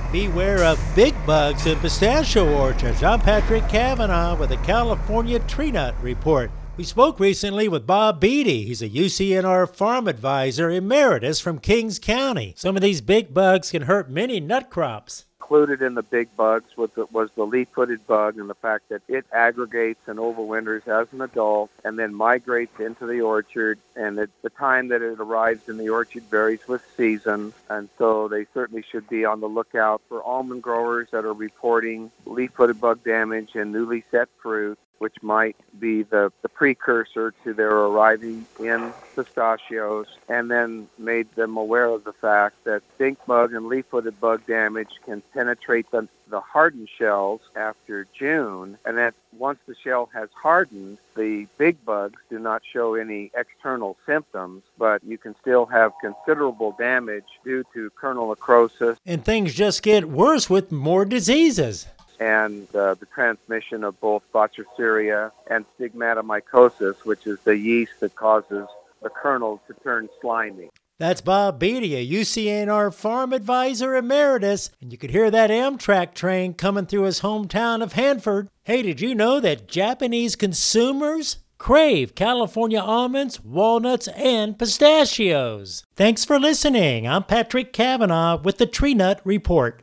Beware of big bugs in pistachio orchards. I'm Patrick Cavanaugh with the California Tree Nut Report. We spoke recently with Bob Beatty. He's a UCNR farm advisor emeritus from Kings County. Some of these big bugs can hurt many nut crops. Included in the big bugs was the leaf-footed bug, and the fact that it aggregates and overwinters as an adult and then migrates into the orchard. And the time that it arrives in the orchard varies with season, and so they certainly should be on the lookout for almond growers that are reporting leaf-footed bug damage in newly set fruit, which might be the precursor to their arriving in pistachios, and then made them aware of the fact that stink bug and leaf-footed bug damage can penetrate the hardened shells after June, and that once the shell has hardened, the big bugs do not show any external symptoms, but you can still have considerable damage due to kernel necrosis. And things just get worse with more diseases. And the transmission of both Bacteria and stigmatomycosis, which is the yeast that causes the kernels to turn slimy. That's Bob Beatty, a UCNR farm advisor emeritus, and you could hear that Amtrak train coming through his hometown of Hanford. Hey, did you know that Japanese consumers crave California almonds, walnuts, and pistachios? Thanks for listening. I'm Patrick Cavanaugh with the Tree Nut Report.